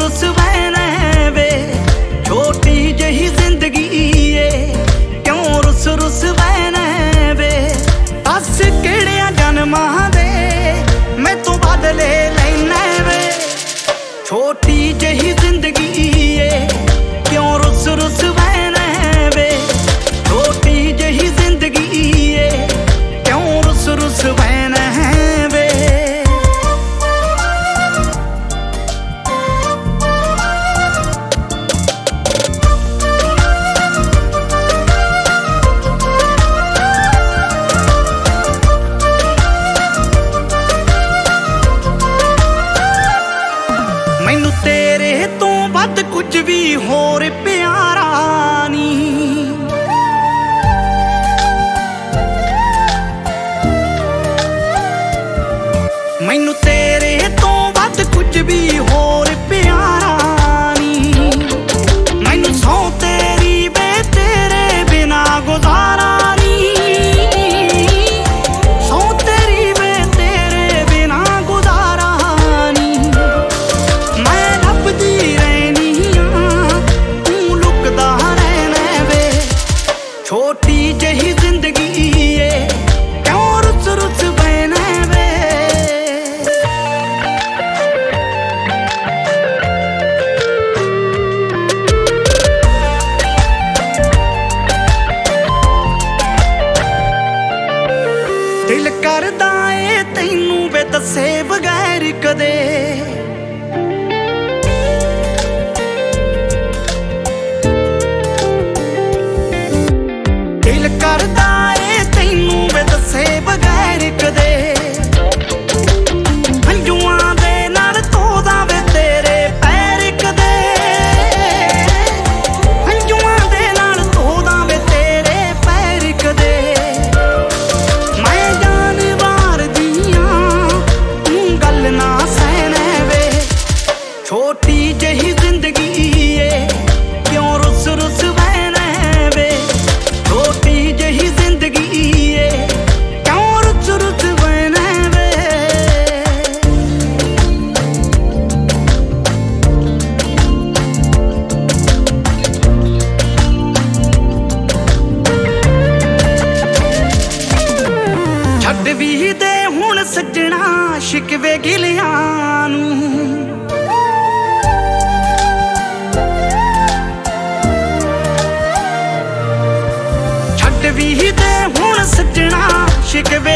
रुस बहना वे छोटी जही जिंदगी ए क्यों रुस रुस बहना वे दस किहड़ियां जन्मां दे मैं तू बदले लैना वे छोटी जही जिंदगी ए क्यों रुस रुस बहना वे छोटी जही जिंदगी ए क्यों रुस रुस बहना वे मैनू तेरे तो वध कुछ भी होर प्यारा नी मैनू तेरे तो वध कुछ भी होर प्यारा नी मैनू सौ तेरी वे तेरे बिना गुजारा नी सौ तेरी वे तेरे बिना गुजारा नी मैं लभदी रहनी हां तू लुकदा रहना वे छोटी जही जिंदगी ए क्यों रुस रुस बहना वे दिल करदा ए तैनू वे दसे बगैर कदे दिल करदा ए तैनू वे दसे बगैर कदे हंजुआं दे नाल धोदा वे तेरे पैर कदे हंजुआं दे नाल धोदा वे तेरे पैर कदे मैं जानवार दियां तू गल ना सहना वे छोटी जही जिंदगी ए क्यों रुस रुस बहना वे छोटी जही जिंदगी ए क्यों रुस रुस बहना वे छड्ड भी दे हुण सज्जणा शिकवे गिलियां नूं छड्ड भी दे हुण सज्जणा शिकवे